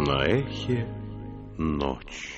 На эхе ночь.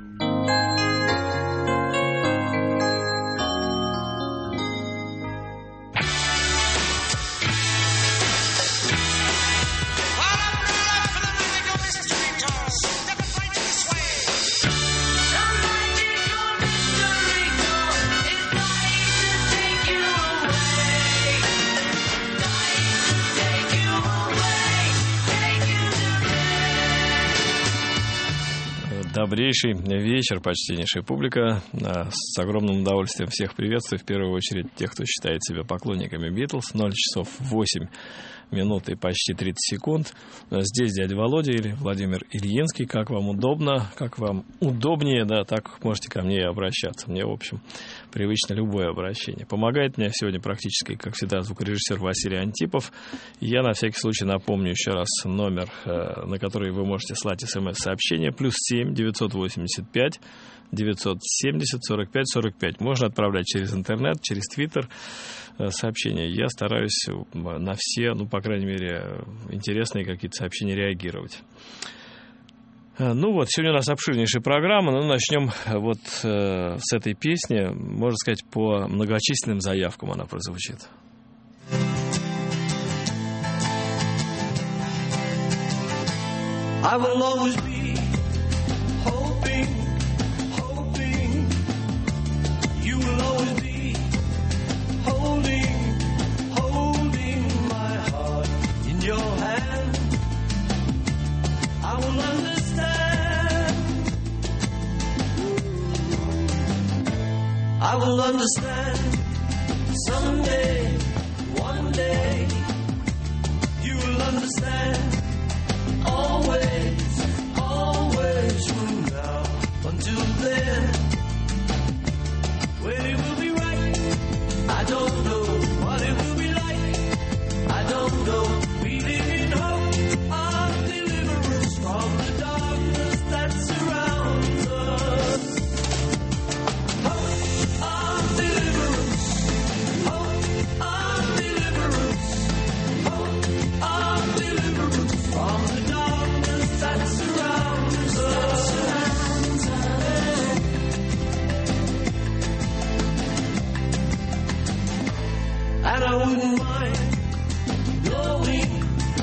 Добрейший вечер, почтеннейшая публика. С огромным удовольствием всех приветствую. В первую очередь тех, кто считает себя поклонниками Битлз. 0 часов 8 минут и почти 30 секунд. Здесь дядя Володя или Владимир Ильинский. Как вам удобно, как вам удобнее, да, так можете ко мне и обращаться. Мне, в общем, привычно любое обращение. Помогает мне сегодня практически, как всегда, звукорежиссер Василий Антипов. Я на всякий случай напомню еще раз номер, на который вы можете слать смс-сообщение. +7 985 970 45 45. Можно отправлять через интернет, через Твиттер сообщения. Я стараюсь на все, ну, по крайней мере, интересные какие-то сообщения реагировать. Ну вот, сегодня у нас обширнейшая программа, но начнем вот с этой песни. Можно сказать, по многочисленным заявкам она прозвучит. I will always be hoping, you will always be holding my heart in your hand. I will understand someday, one day, you will understand. Always from now until then. When it will be right, I don't know. What it will be like, I don't know. We live in hope of deliverance from the darkness that surrounds us. Hope of deliverance, hope of deliverance, hope of deliverance from the darkness that surrounds us. And I wouldn't mind knowing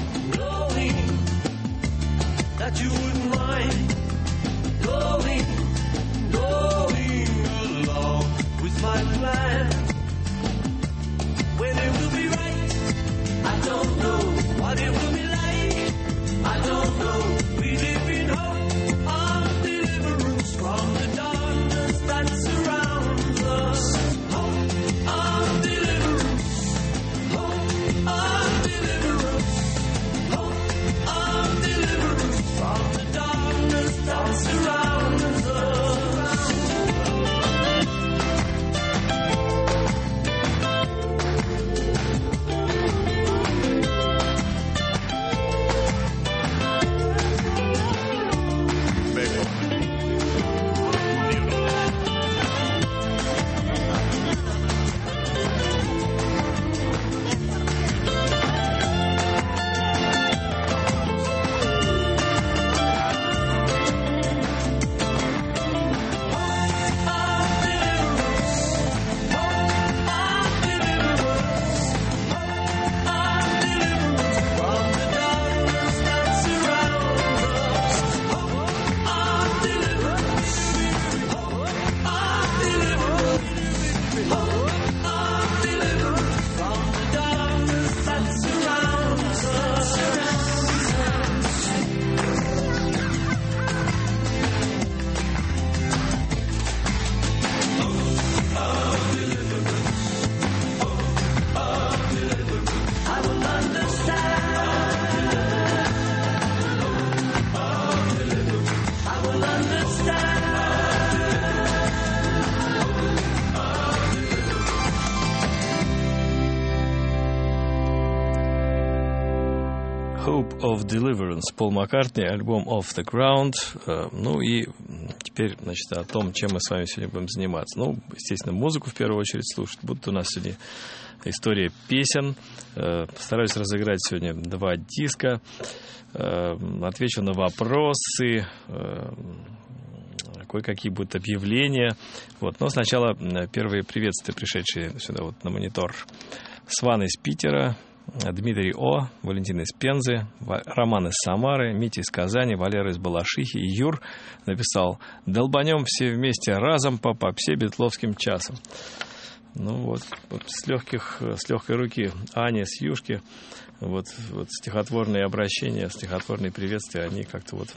that you wouldn't mind going along with my plan. When it will be right, I don't know. What it will be like, I don't know. We live in hope of deliverance from the darkness that surrounds us. Hope of deliverance, hope of deliverance, hope of deliverance from the darkness that surrounds us. Hope of Deliverance, Пол Маккартни, альбом Off the Ground. Ну и теперь, значит, о том, чем мы с вами сегодня будем заниматься. Ну, естественно, музыку в первую очередь слушать. Будут у нас сегодня история песен. Постараюсь разыграть сегодня 2 диска. Отвечу на вопросы. Кое-какие будут объявления. Вот. Но сначала первые приветствия, пришедшие сюда вот на монитор. Сван из Питера, Дмитрий О, Валентин из Пензы, Роман из Самары, Митя из Казани, Валера из Балашихи и Юр написал: «Долбанем все вместе разом по попсе битловским часом». Ну вот с легкой руки Аня с Юшки, вот стихотворные обращения, стихотворные приветствия, они как-то вот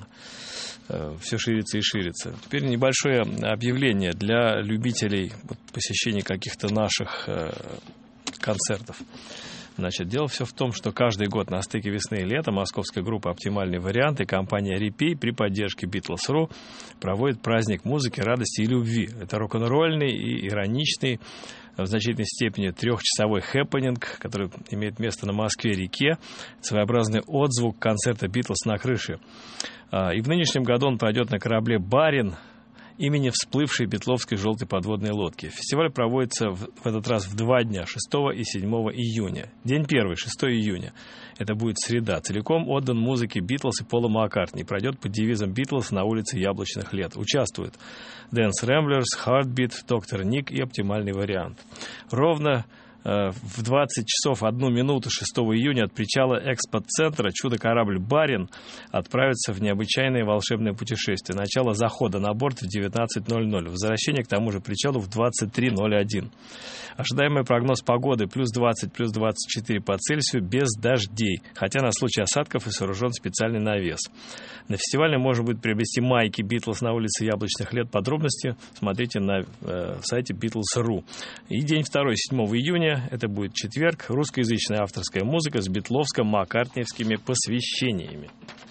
все ширится и ширится. Теперь небольшое объявление для любителей посещения каких-то наших концертов. Значит, дело все в том, что каждый год на стыке весны и лета московская группа «Оптимальный вариант» и компания «Репей» при поддержке Beatles.ru проводит праздник музыки, радости и любви. Это рок-н-ролльный и ироничный, в значительной степени 3-часовой хэппенинг, который имеет место на Москве-реке, своеобразный отзвук концерта «Beatles» на крыше. И в нынешнем году он пройдет на корабле «Барин» имени всплывшей битловской желтой подводной лодки. Фестиваль проводится в этот раз в 2 дня, 6 и 7 июня. День первый, 6 июня. Это будет среда. Целиком отдан музыке Битлз и Пола Маккартни. Пройдет под девизом Битлз на улице Яблочных лет. Участвуют Dance Ramblers, Heartbeat, Доктор Ник и Оптимальный вариант. Ровно в 20 часов 1 минуту 6 июня от причала экспо-центра чудо-корабль «Барин» отправится в необычайное волшебное путешествие. Начало захода на борт в 19:00. Возвращение к тому же причалу в 23:01. Ожидаемый прогноз погоды плюс 20, плюс 24 по Цельсию без дождей, хотя на случай осадков и сооружен специальный навес. На фестивале можно будет приобрести майки «Битлз» на улице Яблочных лет. Подробности смотрите на сайте Beatles.ru. И день 2, 7 июня. Это будет четверг, русскоязычная авторская музыка с битловско-маккартниевскими посвящениями.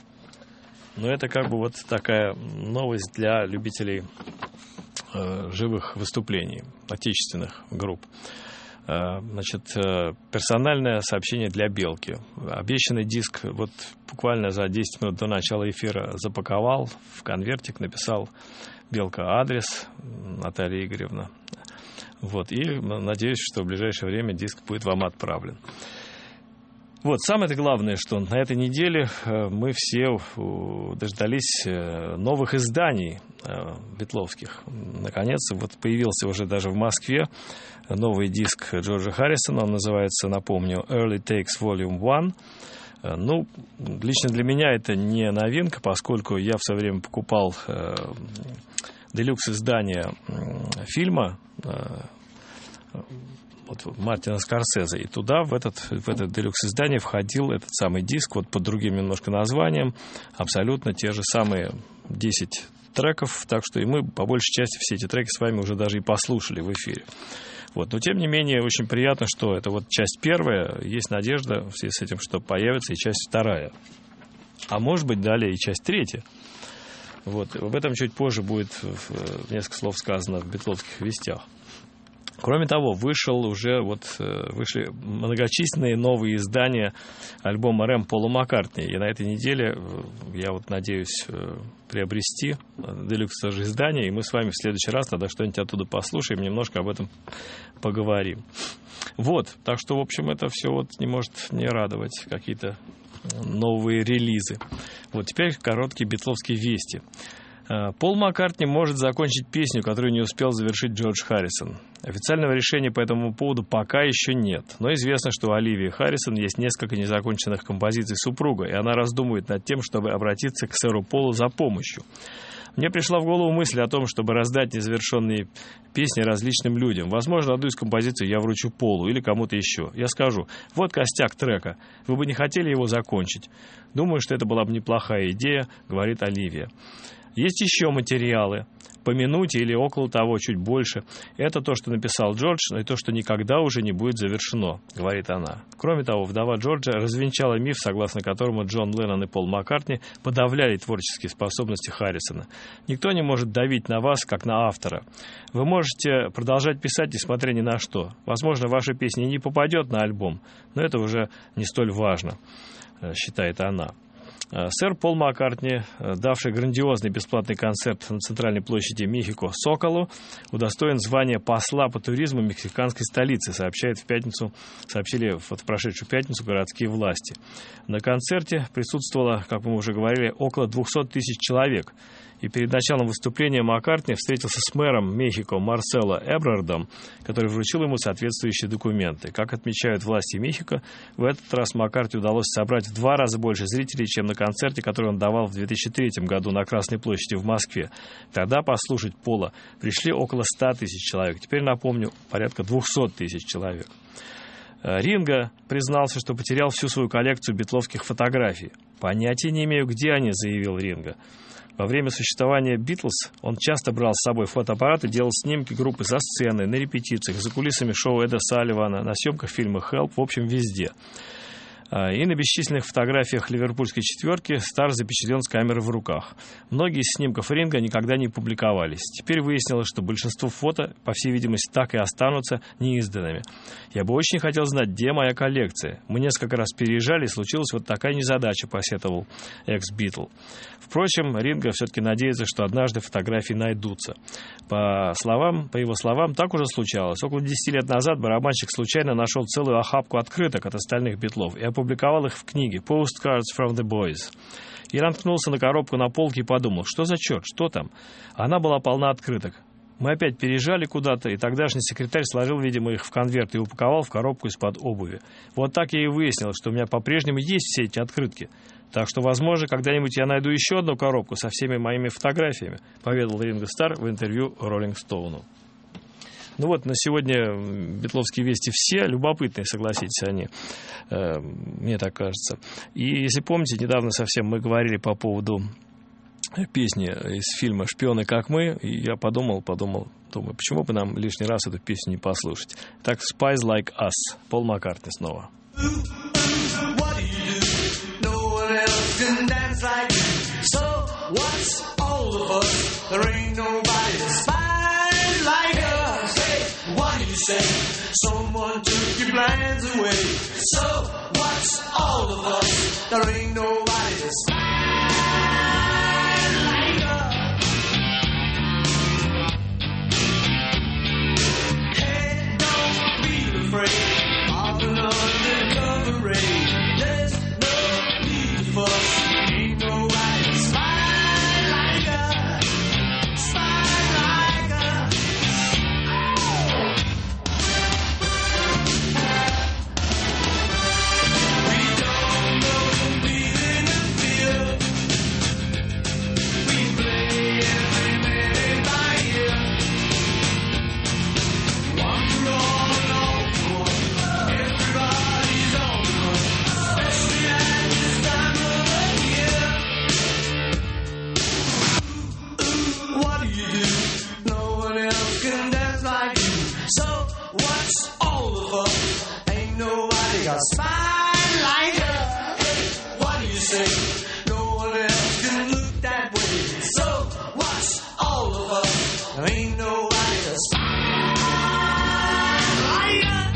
Но это как бы вот такая новость для любителей живых выступлений отечественных групп. Значит, персональное сообщение для Белки. Обещанный диск вот буквально за 10 минут до начала эфира запаковал, в конвертик написал Белка адрес, Наталья Игоревна. Вот, и надеюсь, что в ближайшее время диск будет вам отправлен. Вот, самое главное, что на этой неделе мы все дождались новых изданий битловских. Наконец, вот появился уже даже в Москве новый диск Джорджа Харрисона. Он называется, напомню, Early Takes Volume 1. Ну, лично для меня это не новинка, поскольку я в свое время покупал делюкс-издание фильма вот, Мартина Скорсезе. И туда, в это делюкс-издание входил этот самый диск, вот под другим немножко названием, абсолютно те же самые 10 треков, так что и мы, по большей части, все эти треки с вами уже даже и послушали в эфире. Вот. Но, тем не менее, очень приятно, что это вот часть 1, есть надежда в связи с этим, что появится и часть 2. А может быть, далее и часть 3. Вот. Об этом чуть позже будет несколько слов сказано в битловских вестях. Кроме того, вышли многочисленные новые издания альбома «Рэм» Пола Маккартни. И на этой неделе я вот надеюсь приобрести делюкс издание, и мы с вами в следующий раз тогда что-нибудь оттуда послушаем, немножко об этом поговорим. Вот, так что, в общем, это все вот не может не радовать, какие-то новые релизы. Вот теперь короткие битловские вести. Пол Маккартни может закончить песню, которую не успел завершить Джордж Харрисон. Официального решения по этому поводу пока еще нет, но известно, что у Оливии Харрисон есть несколько незаконченных композиций супруга, и она раздумывает над тем, чтобы обратиться к сэру Полу за помощью. Мне пришла в голову мысль о том, чтобы раздать незавершенные песни различным людям. Возможно, одну из композиций я вручу Полу или кому-то еще. Я скажу: вот костяк трека, вы бы не хотели его закончить? Думаю, что это была бы неплохая идея, говорит Оливия. Есть еще материалы, по минуте или около того, чуть больше. Это то, что написал Джордж, но и то, что никогда уже не будет завершено, говорит она. Кроме того, вдова Джорджа развенчала миф, согласно которому Джон Леннон и Пол Маккартни подавляли творческие способности Харрисона. Никто не может давить на вас, как на автора. Вы можете продолжать писать, несмотря ни на что. Возможно, ваша песня не попадет на альбом, но это уже не столь важно. считает она. Сэр Пол Маккартни, давший грандиозный бесплатный концерт на центральной площади Мехико Соколу, удостоен звания посла по туризму мексиканской столицы, сообщили в прошедшую пятницу городские власти. На концерте присутствовало, как мы уже говорили, около 200 тысяч человек. И перед началом выступления Маккартни встретился с мэром Мехико Марсело Эбрардом, который вручил ему соответствующие документы. Как отмечают власти Мехико, в этот раз Маккартни удалось собрать в 2 раза больше зрителей, чем на концерте, который он давал в 2003 году на Красной площади в Москве. Тогда послушать Пола пришли около 100 тысяч человек. Теперь, напомню, порядка 200 тысяч человек. Ринго признался, что потерял всю свою коллекцию битловских фотографий. «Понятия не имею, где они», — заявил Ринго. Во время существования «Битлз» он часто брал с собой фотоаппарат и делал снимки группы со сцены, на репетициях, за кулисами шоу Эда Салливана, на съемках фильма «Help», в общем, везде. И на бесчисленных фотографиях ливерпульской четверки Стар запечатлен с камерой в руках. Многие из снимков Ринго никогда не публиковались. Теперь выяснилось, что большинство фото, по всей видимости, так и останутся неизданными. «Я бы очень хотел знать, где моя коллекция. Мы несколько раз переезжали, и случилась вот такая незадача», — посетовал экс-Битл. Впрочем, Ринго все-таки надеется, что однажды фотографии найдутся. По его словам, так уже случалось. Около 10 лет назад барабанщик случайно нашел целую охапку открыток от остальных Битлов и опубликовал их в книге «Postcards from the Boys». И наткнулся на коробку на полке и подумал, что за черт, что там? Она была полна открыток. Мы опять переезжали куда-то, и тогдашний секретарь сложил, видимо, их в конверт и упаковал в коробку из-под обуви. Вот так я и выяснил, что у меня по-прежнему есть все эти открытки. Так что, возможно, когда-нибудь я найду еще одну коробку со всеми моими фотографиями, поведал Ринго Стар в интервью Роллинг Стоуну. Ну вот, на сегодня битловские вести все любопытные, согласитесь, они, мне так кажется. И если помните, недавно совсем мы говорили по поводу песни из фильма «Шпионы, как мы», и я думаю, почему бы нам лишний раз эту песню не послушать. Так, «Spies Like Us», Пол Маккартни снова. Can dance like you. So what's all of us? There ain't nobody that spies like us. Hey, what do you say? Someone took your plans away. So what's all of us? There ain't nobody that spies like us. Hey, don't be afraid of an undercover raid. There's no need for us. Ain't nobody that spies like us. Spies like us. We don't go beating the field. We play every minute by ear. One for all for one. Everybody's on the run, especially at this time of the year. Ooh, what do you do? No one else can dance like you. So what's all of us? Ain't nobody got spine like us. Hey, what do you say? No one else can look that way. So what's all of us? Ain't nobody got spine like us.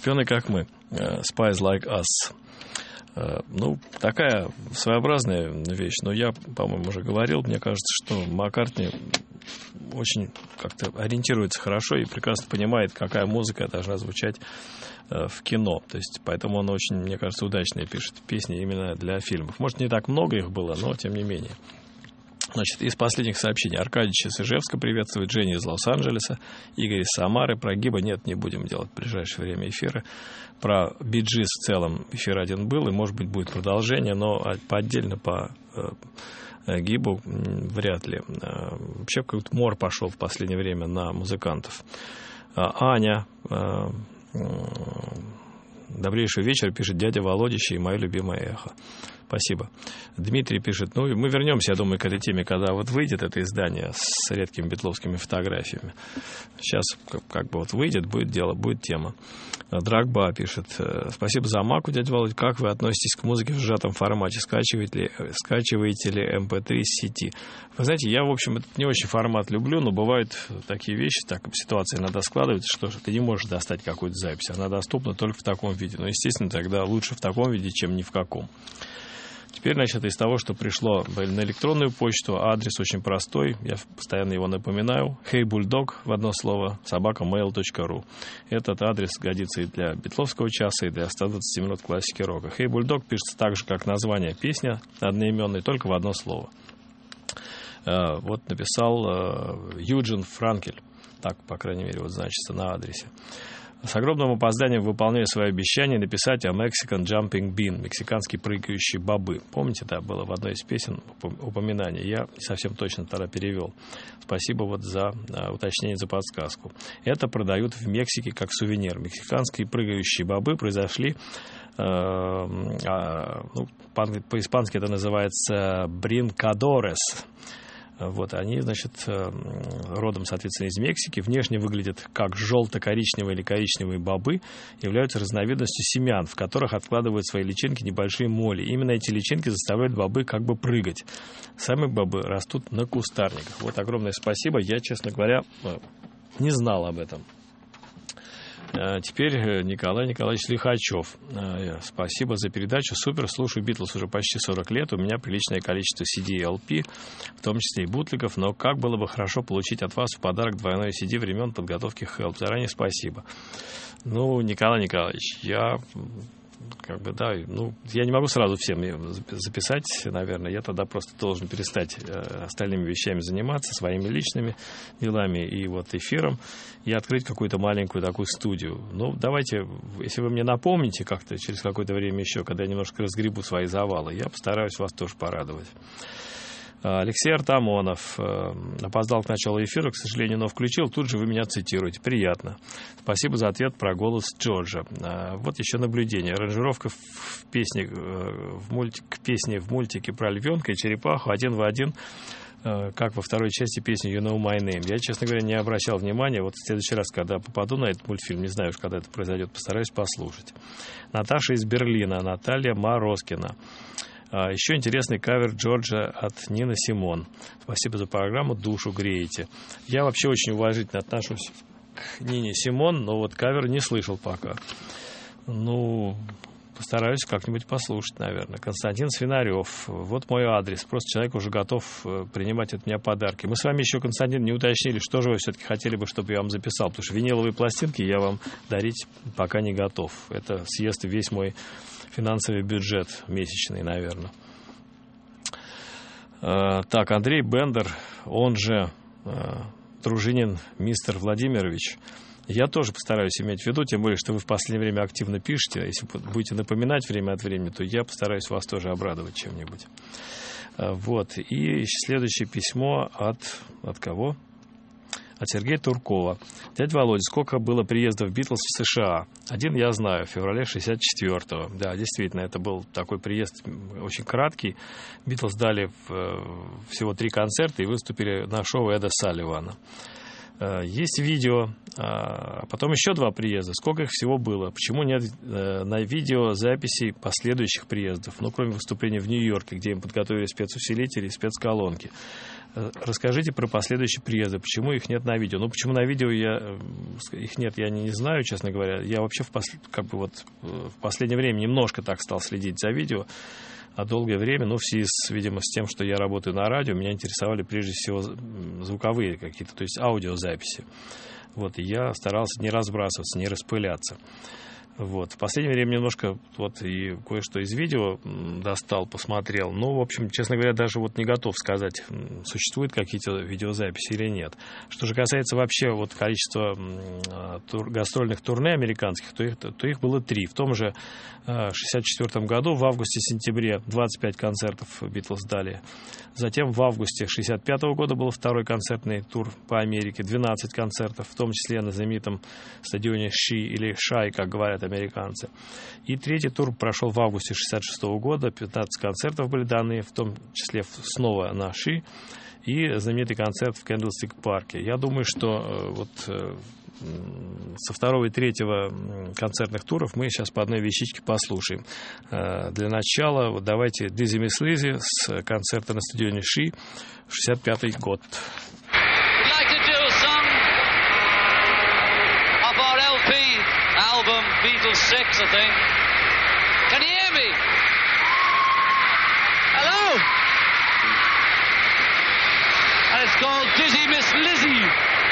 Ученые, как мы. Spies like us. Ну, такая своеобразная вещь. Но я, по-моему, уже говорил, мне кажется, что Маккартни очень как-то ориентируется хорошо и прекрасно понимает, какая музыка должна звучать в кино. То есть, поэтому он очень, мне кажется, удачно пишет песни именно для фильмов. Может, не так много их было, но тем не менее. Значит, из последних сообщений. Аркадий из Ижевска приветствует, Женя из Лос-Анджелеса, Игорь из Самары. Про Гиба нет, не будем делать в ближайшее время эфира. Про Би-Джиз в целом эфир один был, и, может быть, будет продолжение, но отдельно по Гибу вряд ли. Вообще, какой-то мор пошел в последнее время на музыкантов. Аня, добрейший вечер, пишет дядя Володище и мое любимое эхо. Спасибо. Дмитрий пишет, ну, мы вернемся, я думаю, к этой теме, когда вот выйдет это издание с редкими битловскими фотографиями. Сейчас как бы вот выйдет, будет дело, будет тема. Драгба пишет, спасибо за маку, дядя Володь, как вы относитесь к музыке в сжатом формате? Скачиваете ли MP3 с сети? Вы знаете, я, в общем, этот не очень формат люблю, но бывают такие вещи, так ситуации иногда складываются, что ты не можешь достать какую-то запись, она доступна только в таком виде. Но, естественно, тогда лучше в таком виде, чем ни в каком. Теперь, значит, из того, что пришло на электронную почту, адрес очень простой, я постоянно его напоминаю. HeyBulldog, в одно слово, @mail.ru. Этот адрес годится и для битловского часа, и для 120 минут классики рока. HeyBulldog пишется так же, как название песни одноименной, только в одно слово. Вот написал Юджин Франкель, так, по крайней мере, вот значится на адресе. С огромным опозданием выполняю свое обещание написать о Mexican Jumping Bean, мексиканские прыгающие бобы. Помните, да, было в одной из песен упоминание. Я не совсем точно тогда перевел. Спасибо вот за уточнение, за подсказку. Это продают в Мексике как сувенир. Мексиканские прыгающие бобы произошли, по-испански это называется бринкадорес. Вот, они, значит, родом, соответственно, из Мексики. Внешне выглядят как желто-коричневые или коричневые бобы. Являются разновидностью семян, в которых откладывают свои личинки небольшие моли. Именно эти личинки заставляют бобы как бы прыгать. Сами бобы растут на кустарниках. Вот, огромное спасибо. Я, честно говоря, не знал об этом. Теперь Николай Николаевич Лихачев. Спасибо за передачу. Супер. Слушаю Битлз уже почти 40 лет. У меня приличное количество CD и LP, в том числе и бутлегов. Но как было бы хорошо получить от вас в подарок двойной CD времен подготовки Help. Заранее спасибо. Ну, Николай Николаевич, я... да, я не могу сразу всем записать, наверное. Я тогда просто должен перестать остальными вещами заниматься, своими личными делами и вот эфиром, и открыть какую-то маленькую такую студию. Ну, давайте, если вы мне напомните как-то через какое-то время еще, когда я немножко разгребу свои завалы, я постараюсь вас тоже порадовать. Алексей Артамонов опоздал к началу эфира, к сожалению, но включил. Тут же вы меня цитируете. Приятно. Спасибо за ответ про голос Джорджа. Вот еще наблюдение. Аранжировка к песне в мультике про львенка и черепаху один в один, как во второй части песни You Know My Name. Я, честно говоря, не обращал внимания. Вот в следующий раз, когда попаду на этот мультфильм, не знаю уж, когда это произойдет, постараюсь послушать. Наташа из Берлина, Наталья Морозкина. Еще интересный кавер Джорджа от Нины Симон. Спасибо за программу, душу греете. Я вообще очень уважительно отношусь к Нине Симон, но вот кавер не слышал пока. Ну, постараюсь как-нибудь послушать, наверное. Константин Свинарев. Вот мой адрес. Просто человек уже готов принимать от меня подарки. Мы с вами еще, Константин, не уточнили, что же вы все-таки хотели бы, чтобы я вам записал. Потому что виниловые пластинки я вам дарить пока не готов. Это съест весь мой финансовый бюджет месячный, наверное. Так, Андрей Бендер, он же Дружинин мистер Владимирович. Я тоже постараюсь иметь в виду, тем более, что вы в последнее время активно пишете. Если будете напоминать время от времени, то я постараюсь вас тоже обрадовать чем-нибудь. Вот. И следующее письмо от кого? От Сергея Туркова. Дядя Володя, сколько было приездов Битлз в США? Один я знаю, в феврале 64-го. Да, действительно, это был такой приезд очень краткий. Битлз дали всего 3 концерта и выступили на шоу Эда Салливана. Есть видео, а потом еще 2 приезда. Сколько их всего было? Почему нет на видео записей последующих приездов? Ну, кроме выступления в Нью-Йорке, где им подготовили спецусилители и спецколонки. Расскажите про последующие приезды. Почему их нет на видео? Ну, почему на видео их нет, я не знаю, честно говоря. Я вообще в последнее время немножко так стал следить за видео. А долгое время, в связи, видимо, с тем, что я работаю на радио, меня интересовали прежде всего звуковые какие-то, то есть аудиозаписи. И я старался не разбрасываться, не распыляться. В последнее время немножко и кое-что из видео достал, посмотрел. В общем, честно говоря, даже не готов сказать, существуют какие-то видеозаписи или нет. Что же касается вообще количества гастрольных турне американских, то их было 3. В том же 1964 году, в августе-сентябре, 25 концертов Битлз дали. Затем в августе 1965 года был 2-й концертный тур по Америке, 12 концертов, в том числе на знаменитом стадионе Ши или Шай, как говорят американцы. И 3-й тур прошел в августе 1966 года, 15 концертов были даны, в том числе снова на Ши, и знаменитый концерт в Кэндлстик-парке. Я думаю, что со 2-го и 3-го концертных туров мы сейчас по одной вещичке послушаем. Для начала давайте Dizzy Miss Lizzy с концерта на стадионе Ши, 1965 год. Album Beatles 6, I think. Can you hear me? Hello? And it's called Dizzy Miss Lizzy.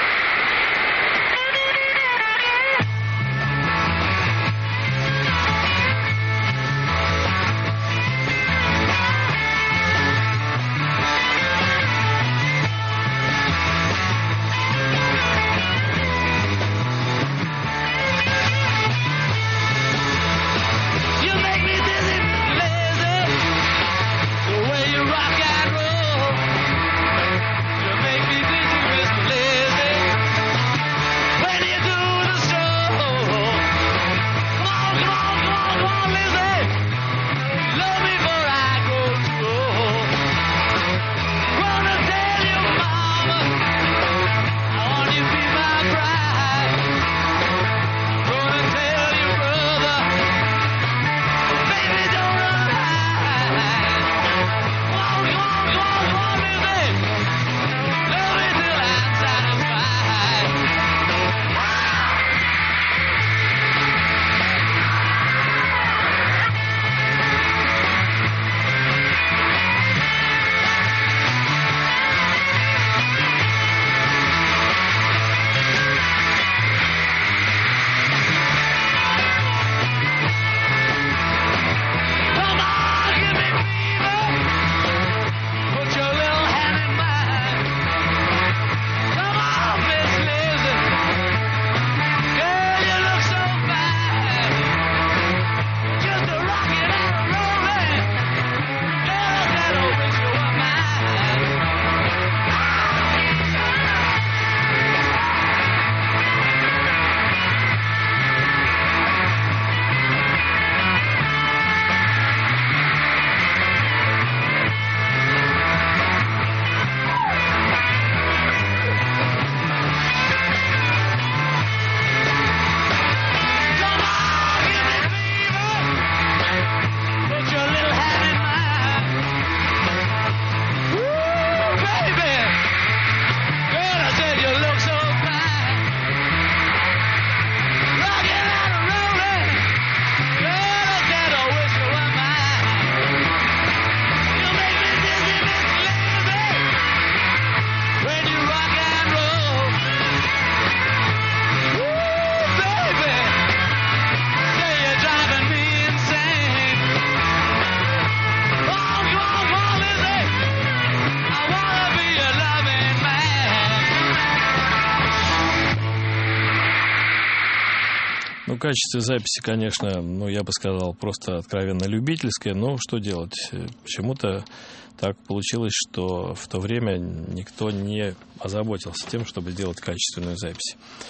Качество записи, конечно, я бы сказал, просто откровенно любительское, но что делать? Почему-то так получилось, что в то время никто не озаботился тем, чтобы сделать качественную запись.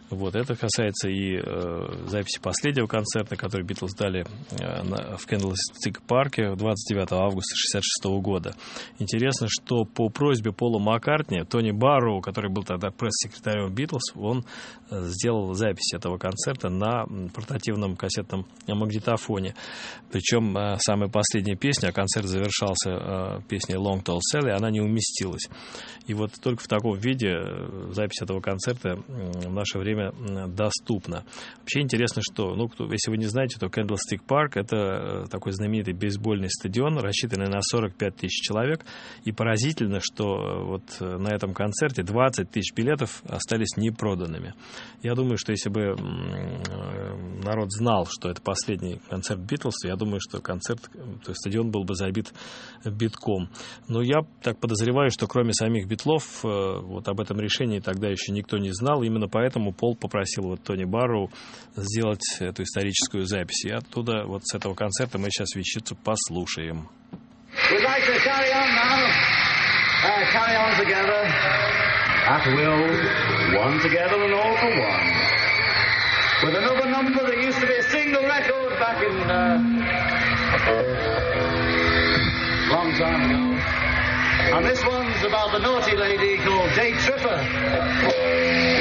Вот, это касается и записи последнего концерта, который Битлз дали в Кэндлстик парке 29 августа 1966 года. Интересно, что по просьбе Пола Маккартни Тони Барроу, который был тогда пресс-секретарем Битлз, он сделал запись этого концерта на портативном кассетном магнитофоне. Причем самая последняя песня, а концерт завершался песней Long Tall Sally, она не уместилась. И вот только в таком виде запись этого концерта в наше время доступна. Вообще интересно, что, если вы не знаете, то Кэндлстик парк — это такой знаменитый бейсбольный стадион, рассчитанный на 45 тысяч человек. И поразительно, что вот на этом концерте 20 тысяч билетов остались непроданными. Я думаю, что если бы народ знал, что это последний концерт Битлз, я думаю, что то есть стадион был бы забит битком. Но я так подозреваю, что кроме самих Битлов, вот об этом решении тогда еще никто не знал. Именно поэтому Пол попросил вот Тони Барроу сделать эту историческую запись. И оттуда, вот с этого концерта, мы сейчас вещицу послушаем. We'd like to carry on now. Carry on together. At will. One together and all for one. With another number that used to be a single record back in long time ago. And this one's about the naughty lady called Day Tripper.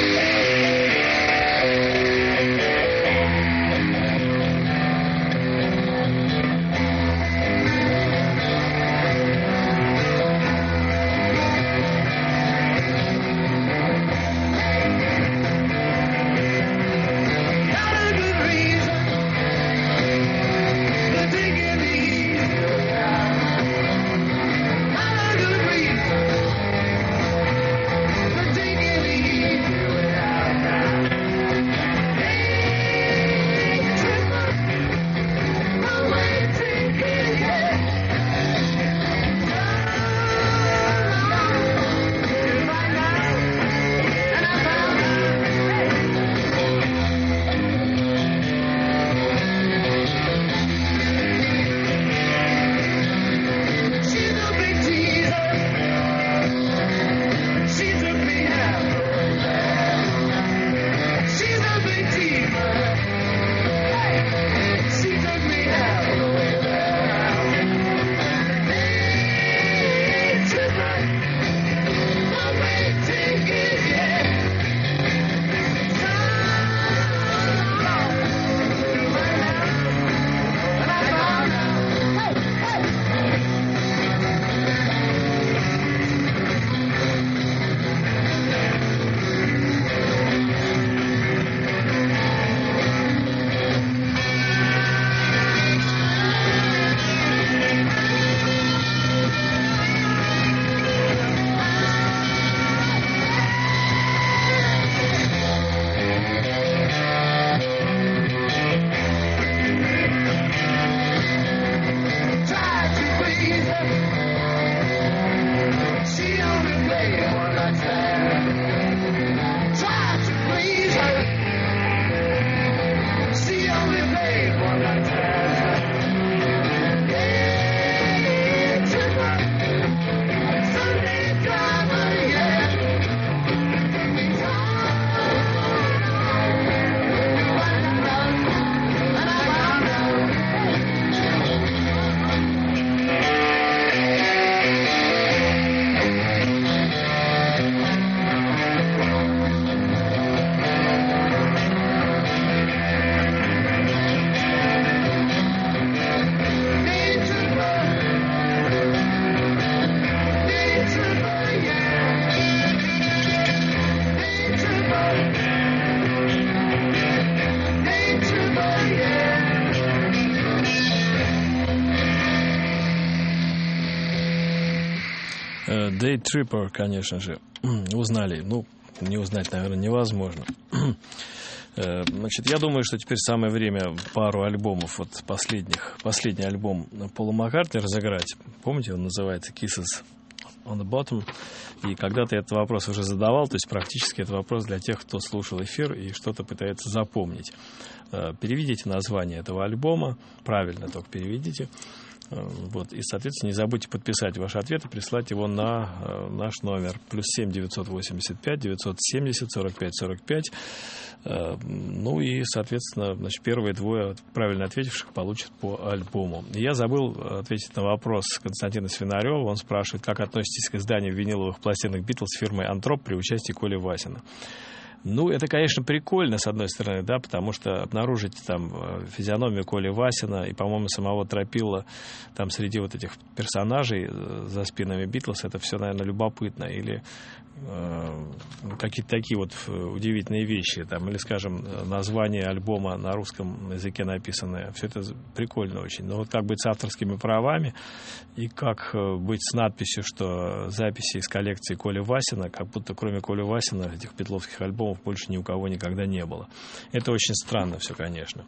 Day Tripper, конечно же, узнали. Не узнать, наверное, невозможно. Значит, я думаю, что теперь самое время пару альбомов, вот последний альбом Пола Маккартни разыграть. Помните, он называется Kisses on the Bottom. И когда-то этот вопрос уже задавал, то есть практически это вопрос для тех, кто слушал эфир и что-то пытается запомнить. Переведите название этого альбома, правильно только переведите. Вот. И, соответственно, не забудьте подписать ваш ответ и прислать его на наш номер. +7 985 970 45 45. Ну и, соответственно, значит, первые двое правильно ответивших получат по альбому. Я забыл ответить на вопрос Константина Свинарева. Он спрашивает, как относитесь к изданию виниловых пластинок «Битлз» фирмой «Антроп» при участии Коли Васина. Ну, это, конечно, прикольно, с одной стороны, да, потому что обнаружить там физиономию Коли Васина и, по-моему, самого Тропилла там среди вот этих персонажей за спинами Битлз, это все, наверное, любопытно. Или какие-то такие вот удивительные вещи, там, или, скажем, название альбома на русском языке написанное. Все это прикольно очень. Но вот как быть с авторскими правами и как быть с надписью, что записи из коллекции Коли Васина, как будто кроме Коли Васина этих битловских альбомов больше ни у кого никогда не было. Это очень странно все, конечно.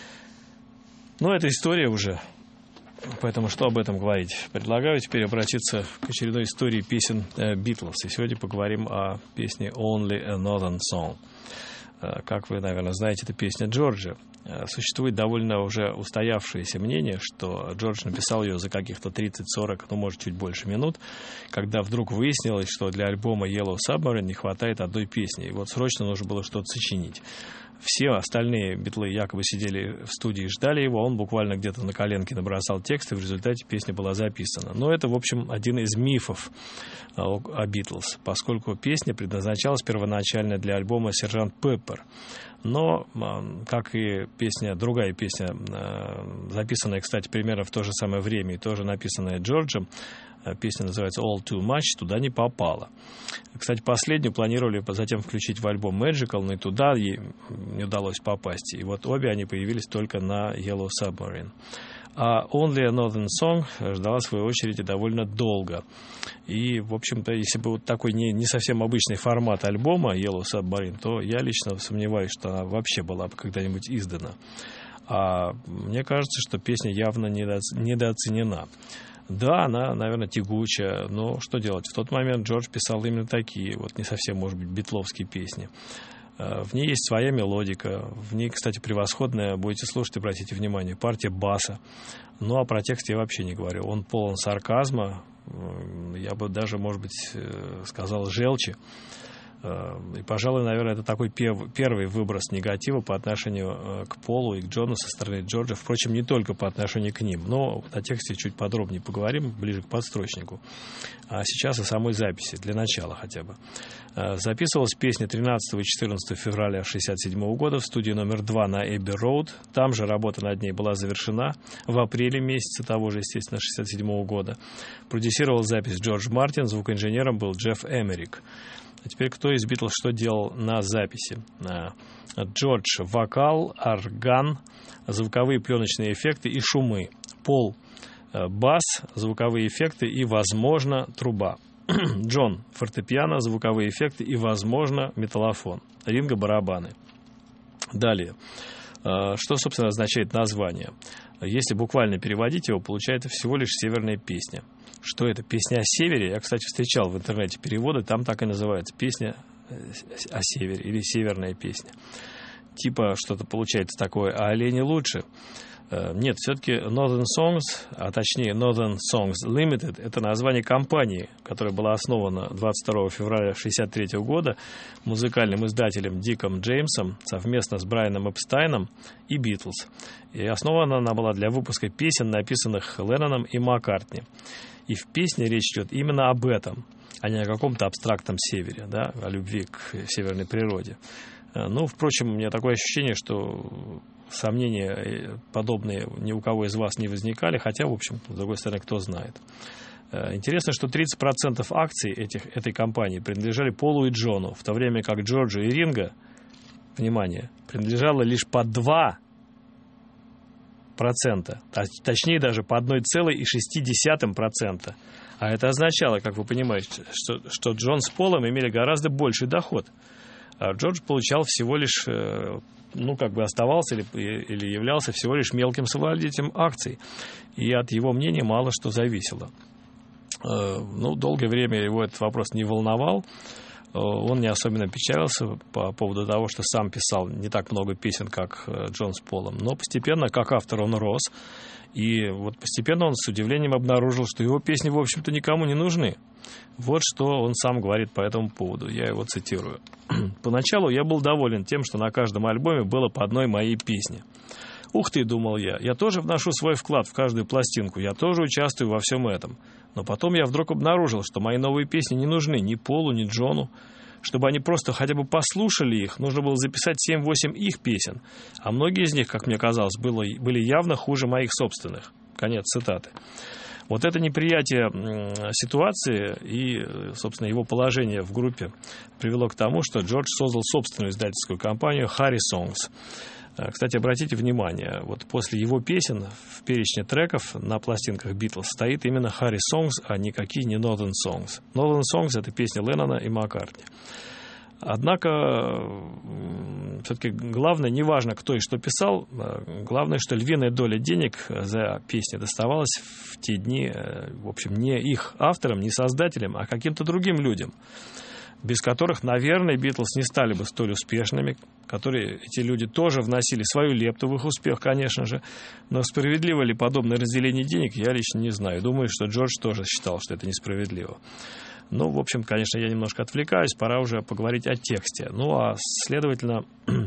Но это история уже. Поэтому что об этом говорить? Предлагаю теперь обратиться к очередной истории песен Битлз. И сегодня поговорим о песне «Only a Northern Song». Как вы, наверное, знаете, это песня Джорджа. Существует довольно уже устоявшееся мнение, что Джордж написал ее за каких-то 30-40, ну, может, чуть больше минут, когда вдруг выяснилось, что для альбома Yellow Submarine не хватает одной песни. И вот срочно нужно было что-то сочинить. Все остальные битлы якобы сидели в студии и ждали его, он буквально где-то на коленке набросал текст, и в результате песня была записана. Но это, в общем, один из мифов о Битлз, поскольку песня предназначалась первоначально для альбома «Сержант Пеппер». Но, как и другая песня, записанная, кстати, примерно в то же самое время и тоже написанная Джорджем, песня называется «All Too Much», туда не попала. Кстати, последнюю планировали затем включить в альбом «Magical», но и туда ей не удалось попасть. И вот обе они появились только на «Yellow Submarine». А «Only a Northern Song» ждала своей очереди довольно долго. И, в общем-то, если бы вот такой не совсем обычный формат альбома «Yellow Submarine», то я лично сомневаюсь, что она вообще была бы когда-нибудь издана. А мне кажется, что песня явно недооценена. Да, она, наверное, тягучая, но что делать? В тот момент Джордж писал именно такие, вот не совсем, может быть, битловские песни. В ней есть своя мелодика, в ней, кстати, превосходная, будете слушать, обратите внимание, партия баса. Ну, а про текст я вообще не говорю. Он полон сарказма, я бы даже, может быть, сказал, желчи. И, пожалуй, наверное, это такой первый выброс негатива по отношению к Полу и к Джону со стороны Джорджа. Впрочем, не только по отношению к ним, но о тексте чуть подробнее поговорим, ближе к подстрочнику. А сейчас о самой записи, для начала хотя бы. Записывалась песня 13 и 14 февраля 1967 года в студии номер 2 на Эбби-Роуд. Там же работа над ней была завершена в апреле месяце того же, естественно, 1967 года. Продюсировал запись Джордж Мартин, звукоинженером был Джефф Эмерик. А теперь кто из Битлз что делал на записи? Джордж — вокал, орган, звуковые пленочные эффекты и шумы. Пол — бас, звуковые эффекты и, возможно, труба. Джон — фортепиано, звуковые эффекты и, возможно, металлофон. Ринго — барабаны. Далее. Что, собственно, означает название? Если буквально переводить его, получается всего лишь «Северная песня». Что это? Песня о севере? Я, кстати, встречал в интернете переводы, там так и называется «Песня о севере» или «Северная песня». Типа что-то получается такое, а олени лучше. Нет, все-таки Northern Songs, а точнее Northern Songs Limited, это название компании, которая была основана 22 февраля 1963 года музыкальным издателем Диком Джеймсом совместно с Брайаном Эпстайном и Битлз. И основана она была для выпуска песен, написанных Ленноном и Маккартни. И в песне речь идет именно об этом, а не о каком-то абстрактном севере, да, о любви к северной природе. Ну, впрочем, у меня такое ощущение, что сомнения подобные ни у кого из вас не возникали, хотя, в общем, с другой стороны, кто знает. Интересно, что 30% акций этой компании принадлежали Полу и Джону, в то время как Джорджу и Ринго, внимание, принадлежало лишь по 2%, точнее даже по 1,6%. А это означало, как вы понимаете, что Джон с Полом имели гораздо больший доход. А Джордж получал всего лишь, оставался или являлся всего лишь мелким совладельцем акций. И от его мнения мало что зависело. Долгое время его этот вопрос не волновал. Он не особенно печалился по поводу того, что сам писал не так много песен, как Джон с Полом. Но постепенно, как автор, он рос. И вот постепенно он с удивлением обнаружил, что его песни, в общем-то, никому не нужны. Вот что он сам говорит по этому поводу. Я его цитирую. «Поначалу я был доволен тем, что на каждом альбоме было по одной моей песне. Ух ты, думал я тоже вношу свой вклад в каждую пластинку, я тоже участвую во всем этом. Но потом я вдруг обнаружил, что мои новые песни не нужны ни Полу, ни Джону. Чтобы они просто хотя бы послушали их, нужно было записать 7-8 их песен, а многие из них, как мне казалось, были явно хуже моих собственных». Конец цитаты. Вот это неприятие ситуации и, собственно, его положение в группе привело к тому, что Джордж создал собственную издательскую компанию Harry Songs. Кстати, обратите внимание, вот после его песен в перечне треков на пластинках Beatles стоит именно Harry Songs, а никакие не Northern Songs. Northern Songs — это песни Леннона и Маккартни. Однако, все-таки главное, не важно, кто и что писал, главное, что львиная доля денег за песни доставалась в те дни, в общем, не их авторам, не создателям, а каким-то другим людям, без которых, наверное, Битлз не стали бы столь успешными, которые эти люди тоже вносили свою лепту в их успех, конечно же, но справедливо ли подобное разделение денег, я лично не знаю. Думаю, что Джордж тоже считал, что это несправедливо. Ну, в общем, конечно, я немножко отвлекаюсь, пора уже поговорить о тексте. Ну, а, следовательно,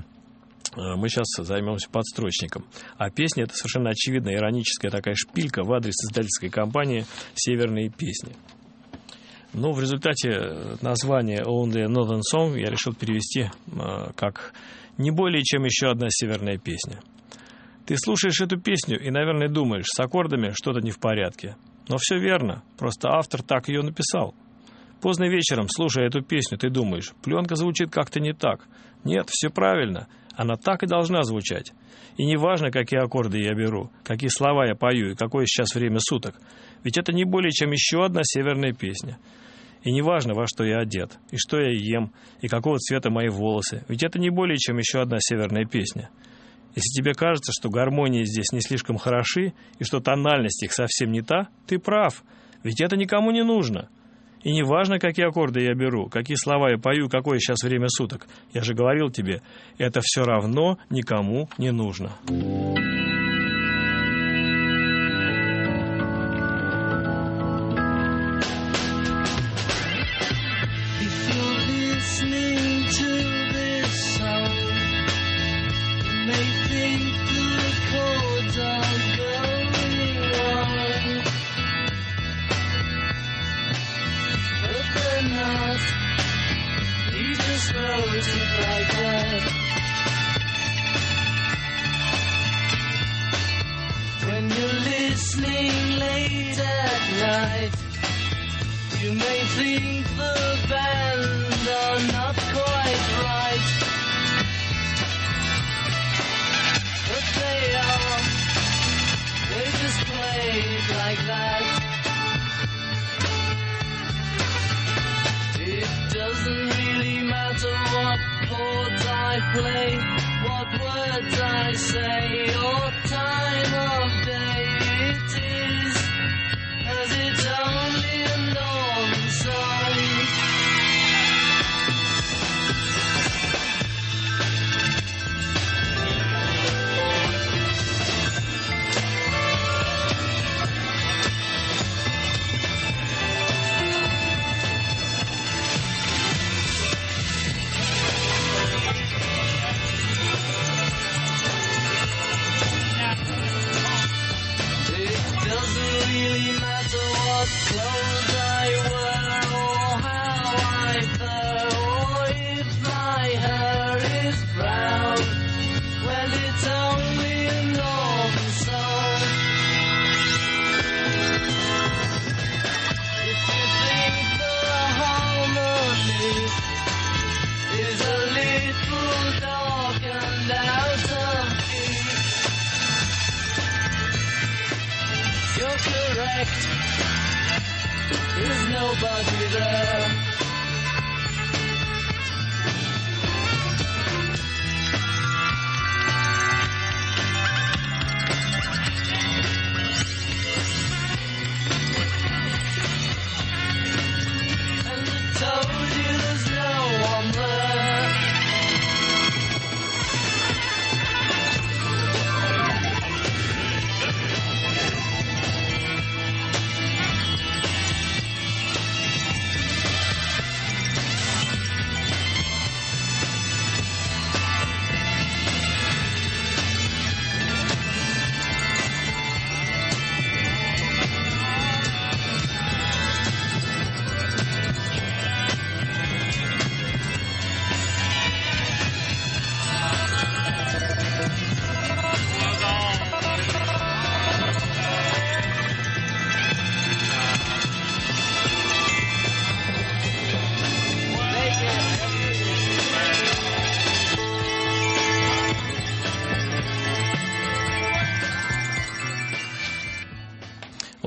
мы сейчас займемся подстрочником. А песня — это совершенно очевидная ироническая такая шпилька в адрес издательской компании «Северные песни». Но в результате название Only a Northern Song я решил перевести как «не более чем еще одна северная песня». Ты слушаешь эту песню и, наверное, думаешь, с аккордами что-то не в порядке. Но все верно, просто автор так ее написал. Поздно вечером, слушая эту песню, ты думаешь, пленка звучит как-то не так. Нет, все правильно, она так и должна звучать. И не важно, какие аккорды я беру, какие слова я пою и какое сейчас время суток. Ведь это не более чем еще одна северная песня. И не важно, во что я одет, и что я ем, и какого цвета мои волосы. Ведь это не более чем еще одна северная песня. Если тебе кажется, что гармонии здесь не слишком хороши, и что тональность их совсем не та, ты прав. Ведь это никому не нужно. И не важно, какие аккорды я беру, какие слова я пою, какое сейчас время суток. Я же говорил тебе, это все равно никому не нужно. When you're listening late at night, you may think the band are not quite right, but they are. They just play like that. It doesn't really matter what chords I play, what words I say, or time of day it is, as it's only a northern song. Clothes I wear, or how I fare, or if my hair is brown. Well, it's only a northern song. If you think the harmony is a little dark and out of key, you're correct. There's nobody there. And I told you there's no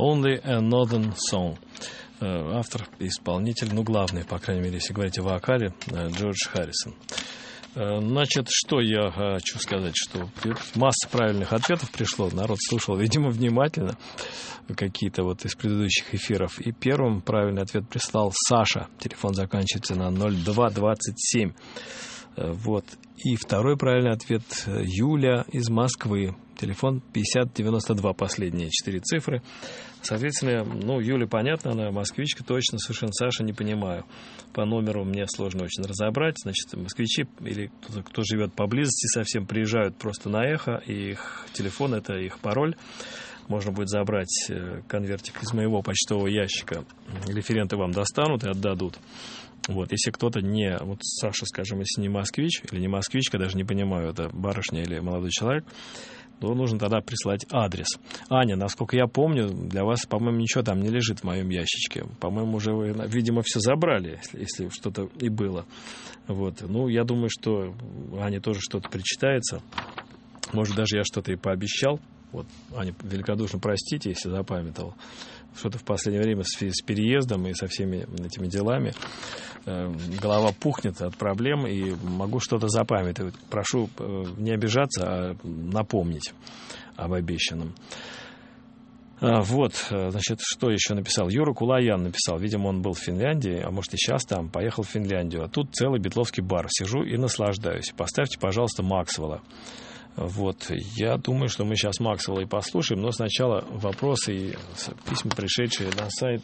Only a Northern Song. Автор, исполнитель, главный, по крайней мере, если говорить о вокале, Джордж Харрисон. Значит, что я хочу сказать, что масса правильных ответов пришло, народ слушал, видимо, внимательно какие-то вот из предыдущих эфиров. И первым правильный ответ прислал Саша, телефон заканчивается на 0227. Вот. И второй правильный ответ Юля из Москвы, телефон 5092, последние 4 цифры. Соответственно, Юля, понятно, она москвичка, точно, совершенно. Саша, не понимаю. По номеру мне сложно очень разобрать. Значит, москвичи или кто живет поблизости совсем приезжают просто на эхо, и их телефон — это их пароль. Можно будет забрать конвертик из моего почтового ящика. Референты вам достанут и отдадут. Вот, если кто-то не, вот Саша, скажем, если не москвич или не москвичка, даже не понимаю, это барышня или молодой человек, то нужно тогда прислать адрес. Аня, насколько я помню, для вас, по-моему, ничего там не лежит в моем ящичке. По-моему, уже вы, видимо, все забрали, если что-то и было. Вот. Я думаю, что Ане тоже что-то причитается. Может, даже я что-то и пообещал. Вот, Аня, великодушно простите, если запамятовал. Что-то в последнее время с переездом и со всеми этими делами голова пухнет от проблем, и могу что-то запамятовать. Прошу не обижаться, а напомнить об обещанном. Вот, значит, что еще написал? Юра Кулаян написал. Видимо, он был в Финляндии, а может и сейчас там, поехал в Финляндию. А тут целый битловский бар. Сижу и наслаждаюсь. Поставьте, пожалуйста, Максвелла. Вот, я думаю, что мы сейчас Максвелла и послушаем, но сначала вопросы и письма, пришедшие на сайт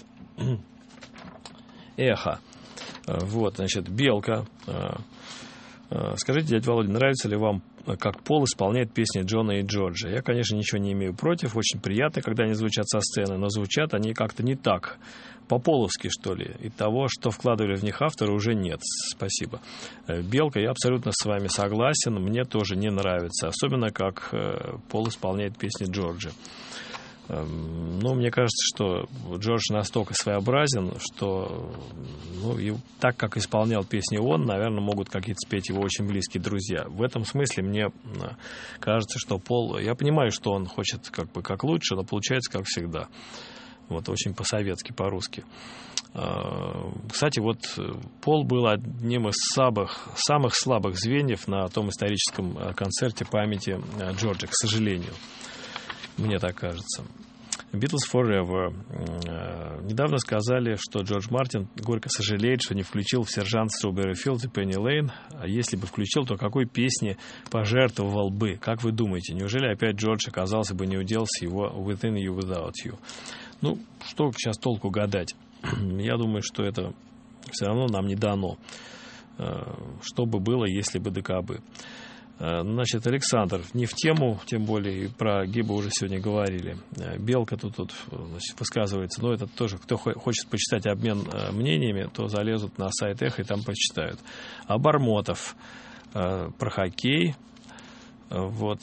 Эхо. Вот, значит, Белка. Скажите, дядя Володя, нравится ли вам, как Пол исполняет песни Джона и Джорджа? Я, конечно, ничего не имею против, очень приятно, когда они звучат со сцены, но звучат они как-то не так, по-половски, что ли, и того, что вкладывали в них авторы, уже нет. Спасибо. Белка, я абсолютно с вами согласен, мне тоже не нравится, особенно как Пол исполняет песни Джорджа. Мне кажется, что Джордж настолько своеобразен, что и так, как исполнял песни он, наверное, могут какие-то спеть его очень близкие друзья. В этом смысле мне кажется, что Пол... Я понимаю, что он хочет как лучше, но получается как всегда. Вот очень по-советски, по-русски. Кстати, вот Пол был одним из самых слабых звеньев на том историческом концерте памяти Джорджа, к сожалению. Мне так кажется. Beatles Forever. Недавно сказали, что Джордж Мартин горько сожалеет, что не включил в «Сержант Strawberry Fields» и «Penny Lane». А если бы включил, то какой песни пожертвовал бы? Как вы думаете, неужели опять Джордж оказался бы неудел с его «Within You, Without You»? Что сейчас толку гадать? Я думаю, что это все равно нам не дано. Что бы было, если бы да кабы. Значит, Александр, не в тему, тем более и про Гиба уже сегодня говорили. Белка тут значит, высказывается, но это тоже, кто хочет почитать обмен мнениями, то залезут на сайт Эхо и там почитают. А Бармотов про хоккей. Вот,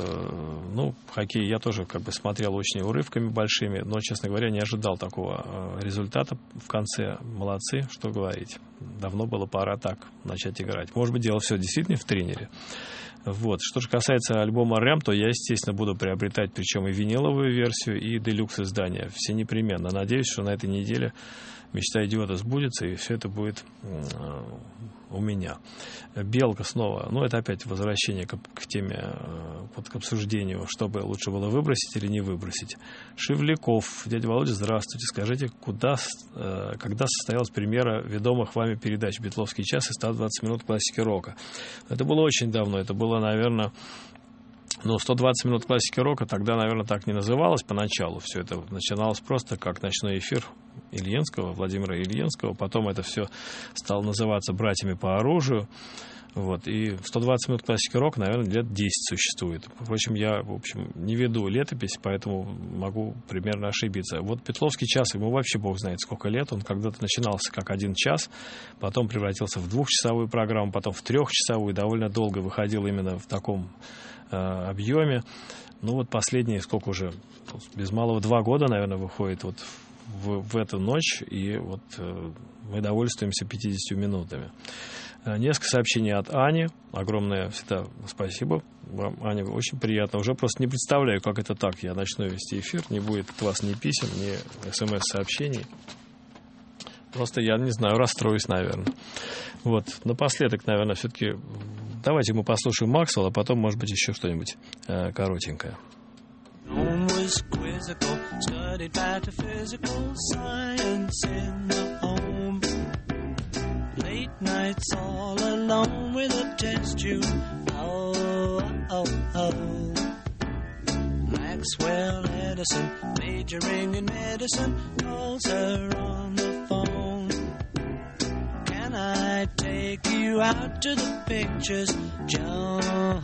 хоккей я тоже смотрел очень урывками большими, но, честно говоря, не ожидал такого результата в конце. Молодцы, что говорить. Давно было пора так начать играть. Может быть, дело все действительно в тренере. Вот. Что же касается альбома «Рэм», то я, естественно, буду приобретать причем и виниловую версию, и делюкс издания. Все непременно. Надеюсь, что на этой неделе мечта идиота сбудется, и все это будет у меня. Белка снова. Это опять возвращение к теме, к обсуждению, чтобы лучше было выбросить или не выбросить. Шевляков. Дядя Володя, здравствуйте. Скажите, когда состоялась премьера ведомых вами передач «Битловский час» и 120 минут классики рока? Это было очень давно. Это было, наверное... 120 минут классики рока тогда, наверное, так не называлось поначалу. Все это начиналось просто как ночной эфир Владимира Ильинского. Потом это все стало называться «Братьями по оружию». Вот. И 120 минут классики рока, наверное, лет 10 существует. Впрочем, я, не веду летопись, поэтому могу примерно ошибиться. Вот «Битловский час», ему вообще бог знает сколько лет. Он когда-то начинался как 1 час, потом превратился в 2-часовую программу, потом в 3-часовую, довольно долго выходил именно в таком объеме. Последние, сколько уже, без малого 2 года, наверное, выходит в эту ночь. И мы довольствуемся 50 минутами. Несколько сообщений от Ани. Огромное всегда спасибо вам, Аня, очень приятно. Уже просто не представляю, как это так. Я начну вести эфир, не будет от вас ни писем, ни смс-сообщений. Просто я, не знаю, расстроюсь, наверное. Вот, напоследок, наверное, все-таки давайте мы послушаем Максвелла, а потом, может быть, еще что-нибудь коротенькое. Home was quizzical, studied metaphysical science in the home. Late nights all alone with a test tube. Oh, oh, oh. Maxwell Edison, majoring in medicine, calls her on the phone. Can I take you out to the pictures, Joan?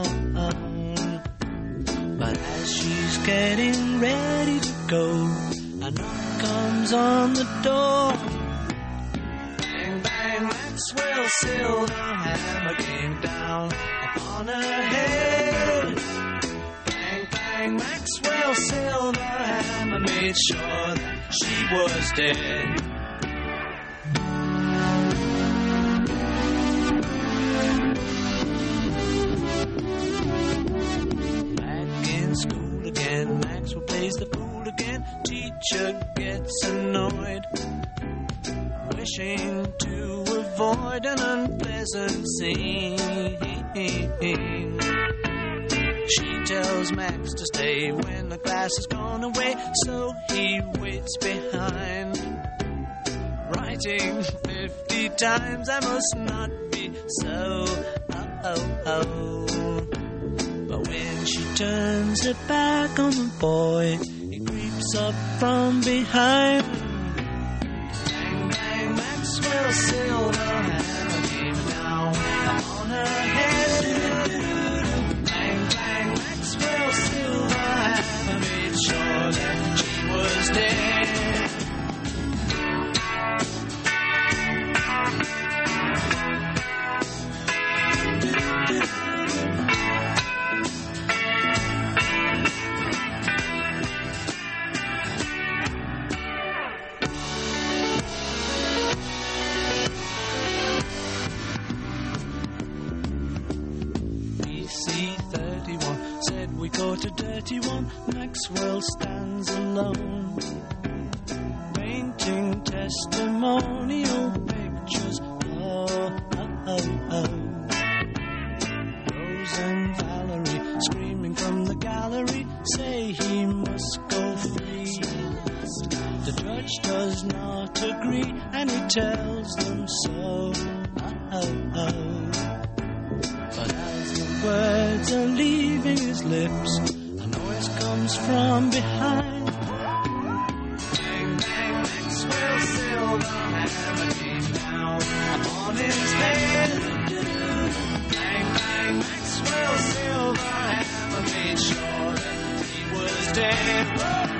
But as she's getting ready to go, a knock comes on the door. Bang, bang, Maxwell silver hammer came down upon her head. Bang, bang, Maxwell silver hammer made sure that she was dead. School again, Maxwell plays the fool again. Teacher gets annoyed, wishing to avoid an unpleasant scene. She tells Max to stay when the class has gone away, so he waits behind, writing 50 times, I must not be so. But when she turns her back on the boy, he creeps up from behind. Bang, bang, Maxwell silver hammer came down on her head. Bang, bang, Maxwell silver hammer made sure that she was dead. We go to Dirty One, Maxwell stands alone, painting testimonial pictures. Oh, oh, oh, oh. Rose and Valerie screaming from the gallery say he must go free. The judge does not agree and he tells them so. Oh, oh, oh. But as the words are leaving his lips, a noise comes from behind. Bang, bang, Maxwell silver hammer came down upon his head. Bang, bang, Maxwell silver hammer made sure that he was dead.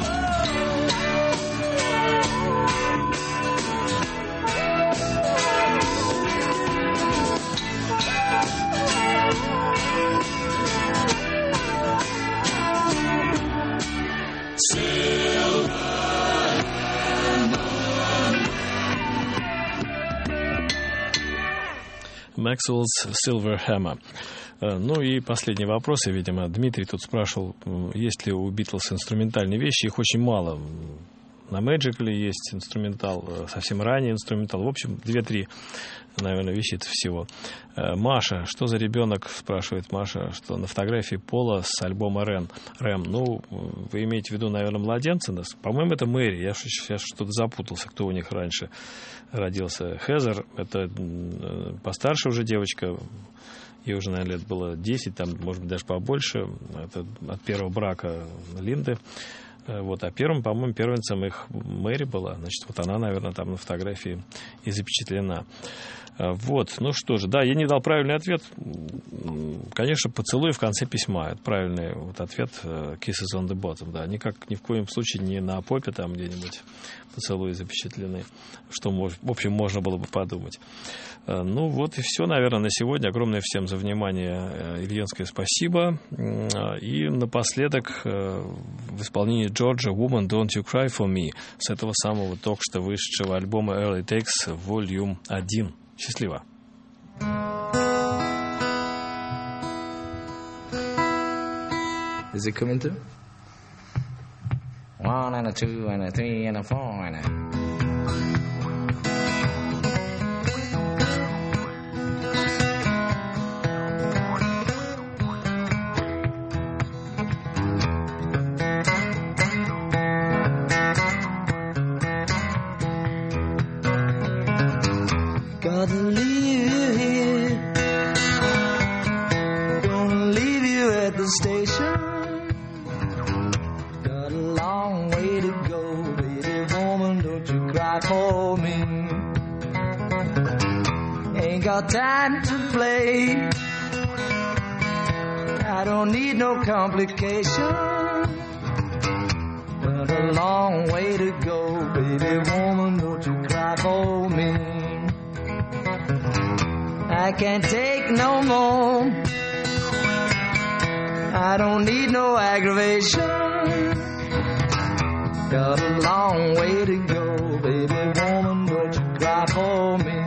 Maxwell's Silver Hammer. Ну и последний вопрос, я, видимо, Дмитрий тут спрашивал, есть ли у Битлз инструментальные вещи. Их очень мало. На Magical есть инструментал, совсем ранний инструментал. В общем, 2-3, наверное, вещицы всего. Маша, что за ребенок, спрашивает Маша, что на фотографии Пола с альбома Рэм. Ну, вы имеете в виду, наверное, младенца? По-моему, это Мэри. Я что-то запутался, кто у них раньше родился. Хезер, это постарше уже девочка. Ей уже, наверное, лет было 10, там, может быть, даже побольше. Это от первого брака Линды. Вот, а первым, по-моему, первенцем их Мэри была. Значит, вот она, наверное, там на фотографии и запечатлена. Вот, ну что же, да, я не дал правильный ответ. Конечно, поцелуй в конце письма. Это правильный вот ответ. Kisses on the bottom, да. Никак, ни в коем случае не на попе там где-нибудь поцелуи запечатлены, что, в общем, можно было бы подумать. Ну вот и все, наверное, на сегодня. Огромное всем за внимание ильинское спасибо. И напоследок в исполнении Джорджа «Woman, Don't You Cry For Me» с этого самого только что вышедшего альбома Early Takes Volume 1. Счастливо. Is it coming through? 1 and a 2 and a 3 and a 4 and a... Gotta leave you here. Gonna leave you at the station. Got a long way to go, baby woman, don't you cry for me. Ain't got time to play. I don't need no complication. Got a long way to go, baby woman, don't you cry for me. I can't take no more. I don't need no aggravation. Got a long way to go, baby woman, don't you cry for me.